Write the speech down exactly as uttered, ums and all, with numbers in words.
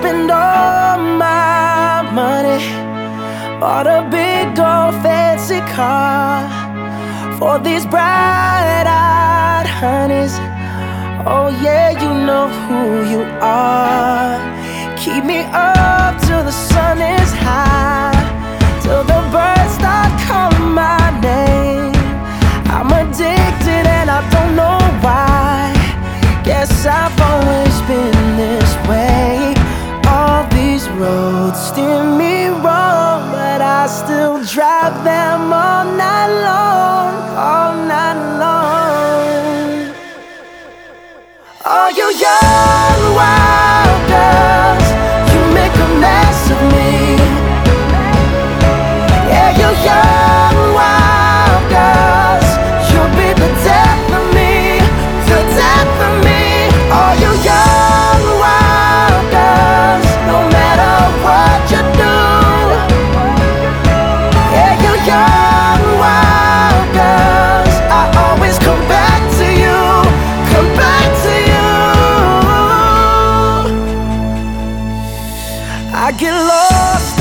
spend all my money, bought a big old fancy car for these bright-eyed honeys. Oh yeah, you know who you are. Keep me up till the sun is high, till the birds start calling my name. I'm addicted and I don't know why. Guess I've always been this way. All these roads steer me wrong, but I still drive them all night long, all night long. All you young wild girls, you make a mess of me. Yeah, you young wild girls, you'll be the death of me, the death of me. All you young wild girls, no matter what you do. Yeah, you young wild girls, I always come back to you, come back to you. I get lost